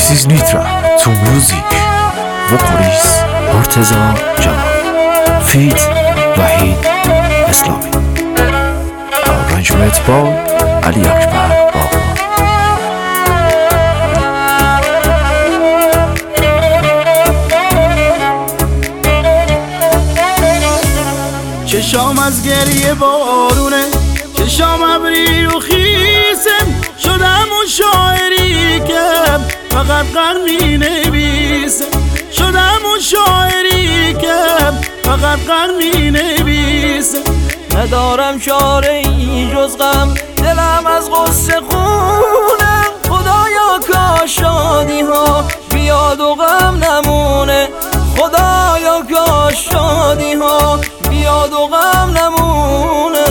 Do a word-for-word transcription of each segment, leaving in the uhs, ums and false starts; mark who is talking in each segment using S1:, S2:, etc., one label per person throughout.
S1: This is Nitra to music. Vocalist مرتضی جمال. فیت وحید اسلامی. Arrangement by علی اکبر باقر.
S2: چشام از گریه بارونه، چشام ابری رو خیسم، شدم اون شاعری که فقط غم می نویسم، شدم اون شاعری که فقط غم می نویسم. ندارم چاره ای جز غم، دلم از غصه خونم. خدایا کاش شادی ها بیاد و غم نمونه، خدایا کاش شادی ها بیاد و غم نمونه.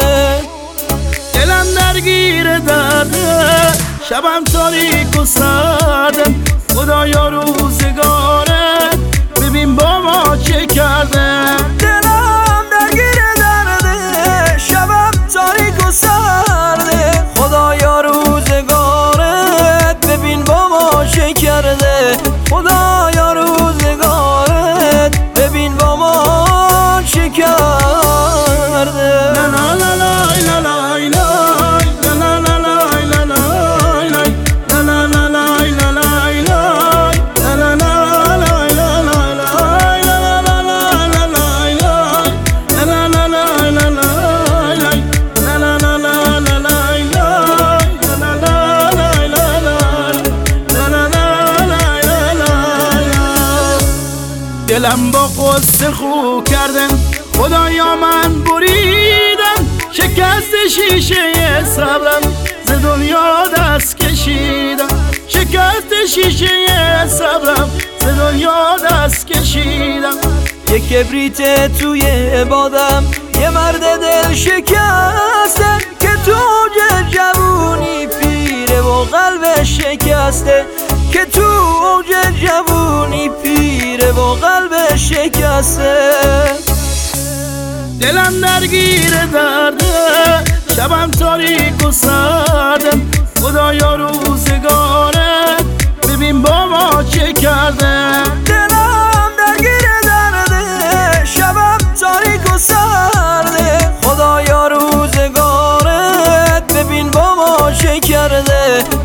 S2: دلم درگیر درده، شبم تاریک و سرده، خدایا روزگاره ببین با ما چه کرده. دلم درگیر درده، شبم تاریک و سرده، خدایا روزگاره ببین با ما چه کرده. خدایا روزگاره ببین با ما چه کرده. لا لا لا لا لا لا لا دلم با قصه خو کردم، خدایا من بریدم، شکست شیشه صبرم ز دنیا دست کشیدم، شکست شیشه صبرم ز دنیا دست کشیدم. یک کبریت توی بادم، یه مرد دل شکسته که تو اوج جوونی پیره و قلب شکسته، که تو اوج جوونی پیره و قلب شکسته. دلم درگیر درده، شبم تاریک و سردم، خدایا روزگاره ببین با ما چه کرده. دلم درگیر درده، شبم تاریک و سرده، خدایا روزگاره ببین با ما چه کرده.